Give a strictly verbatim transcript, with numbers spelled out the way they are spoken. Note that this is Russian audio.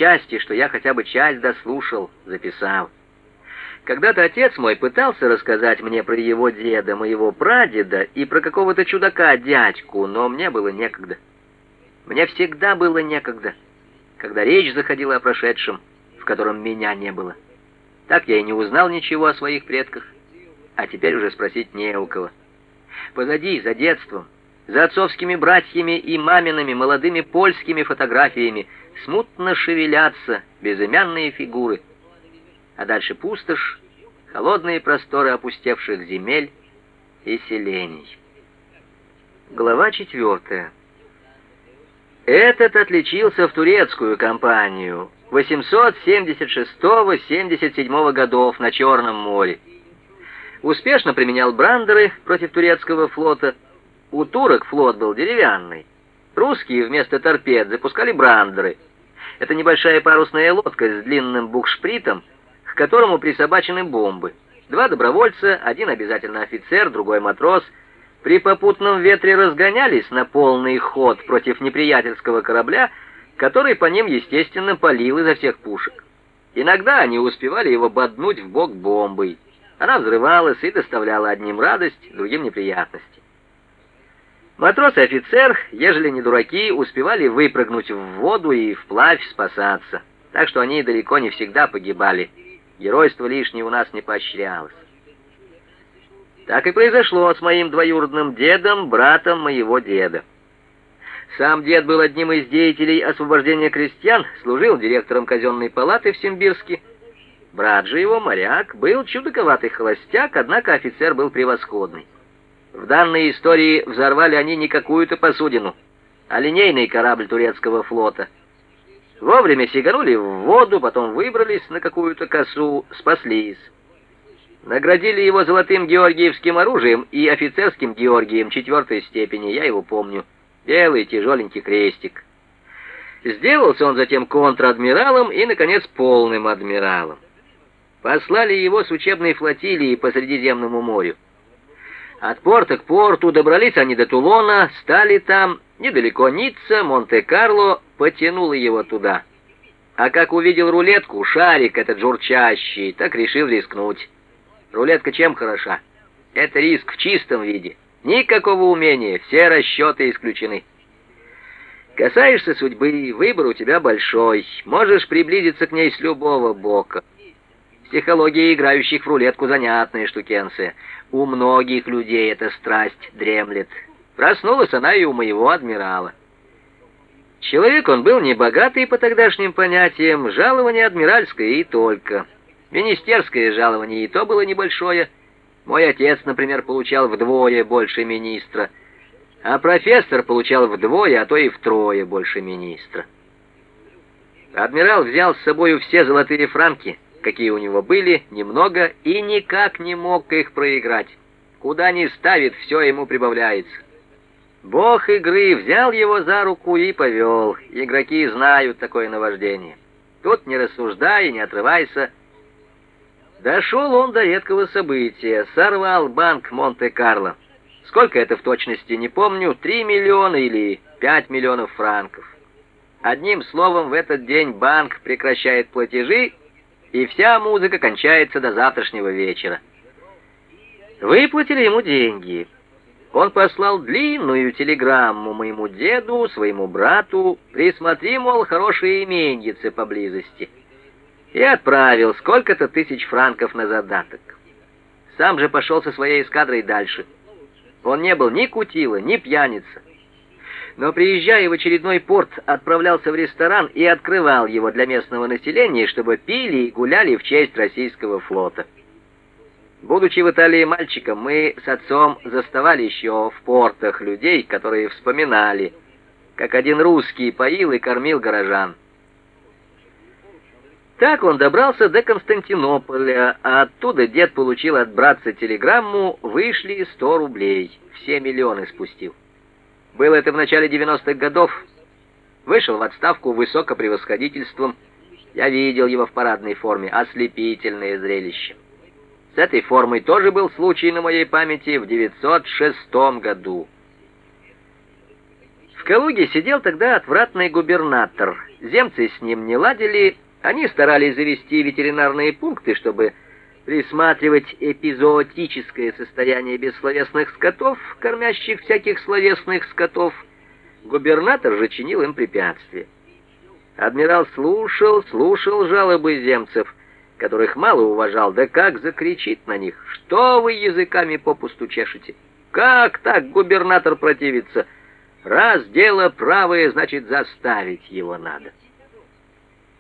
счастье, что я хотя бы часть дослушал, записал. Когда-то отец мой пытался рассказать мне про его деда, моего прадеда и про какого-то чудака-дядьку, но мне было некогда. Мне всегда было некогда, когда речь заходила о прошедшем, в котором меня не было. Так я и не узнал ничего о своих предках, а теперь уже спросить не у кого. Позади, за детством, за отцовскими братьями и мамиными молодыми польскими фотографиями смутно шевелятся безымянные фигуры, а дальше пустошь, холодные просторы опустевших земель и селений. Глава четвертая. Этот отличился в турецкую кампанию восемьсот семьдесят шестого — семьдесят седьмого годов на Черном море. Успешно применял брандеры против турецкого флота. У турок флот был деревянный. Русские вместо торпед запускали брандеры. Это небольшая парусная лодка с длинным букшпритом, к которому присобачены бомбы. Два добровольца, один обязательно офицер, другой матрос, при попутном ветре разгонялись на полный ход против неприятельского корабля, который по ним, естественно, палил изо всех пушек. Иногда они успевали его боднуть в бок бомбой. Она взрывалась и доставляла одним радость, другим неприятности. Матрос и офицер, ежели не дураки, успевали выпрыгнуть в воду и вплавь спасаться, так что они далеко не всегда погибали. Геройство лишнее у нас не поощрялось. Так и произошло с моим двоюродным дедом, братом моего деда. Сам дед был одним из деятелей освобождения крестьян, служил директором казенной палаты в Симбирске. Брат же его, моряк, был чудаковатый холостяк, однако офицер был превосходный. В данной истории взорвали они не какую-то посудину, а линейный корабль турецкого флота. Вовремя сиганули в воду, потом выбрались на какую-то косу, спаслись. Наградили его золотым георгиевским оружием и офицерским Георгием четвертой степени, я его помню. Белый тяжеленький крестик. Сделался он затем контр-адмиралом и, наконец, полным адмиралом. Послали его с учебной флотилии по Средиземному морю. От порта к порту добрались они до Тулона, стали там, недалеко Ницца, Монте-Карло, потянуло его туда. А как увидел рулетку, шарик этот журчащий, так решил рискнуть. Рулетка чем хороша? Это риск в чистом виде. Никакого умения, все расчеты исключены. Касаешься судьбы, выбор у тебя большой, можешь приблизиться к ней с любого бока. Психология играющих в рулетку занятная штукенция. У многих людей эта страсть дремлет. Проснулась она и у моего адмирала. Человек он был небогатый по тогдашним понятиям, жалование адмиральское и только. Министерское жалование и то было небольшое. Мой отец, например, получал вдвое больше министра, а профессор получал вдвое, а то и втрое больше министра. Адмирал взял с собою все золотые франки, какие у него были, немного, и никак не мог их проиграть. Куда ни ставит, все ему прибавляется. Бог игры взял его за руку и повел. Игроки знают такое наваждение. Тут не рассуждай и не отрывайся. Дошел он до редкого события. Сорвал банк Монте-Карло. Сколько это в точности, не помню, три миллиона или пять миллионов франков. Одним словом, в этот день банк прекращает платежи, и вся музыка кончается до завтрашнего вечера. Выплатили ему деньги. Он послал длинную телеграмму моему деду, своему брату, присмотри, мол, хорошие именьицы поблизости, и отправил сколько-то тысяч франков на задаток. Сам же пошел со своей эскадрой дальше. Он не был ни кутила, ни пьяница. Но, приезжая в очередной порт, отправлялся в ресторан и открывал его для местного населения, чтобы пили и гуляли в честь российского флота. Будучи в Италии мальчиком, мы с отцом заставали еще в портах людей, которые вспоминали, как один русский поил и кормил горожан. Так он добрался до Константинополя, а оттуда дед получил от братца телеграмму: вышли сто рублей, все миллионы спустил. Было это в начале девяностых годов. Вышел в отставку высокопревосходительством. Я видел его в парадной форме. Ослепительное зрелище. С этой формой тоже был случай на моей памяти в девятьсот шестом году. В Калуге сидел тогда отвратный губернатор, Земцы с ним не ладили, они старались завести ветеринарные пункты, чтобы присматривать эпизоотическое состояние бессловесных скотов, кормящих всяких словесных скотов. Губернатор же чинил им препятствия. Адмирал слушал, слушал жалобы земцев, которых мало уважал, да как закричит на них: «Что вы языками попусту чешете? Как так губернатор противится? Раз дело правое, значит, заставить его надо».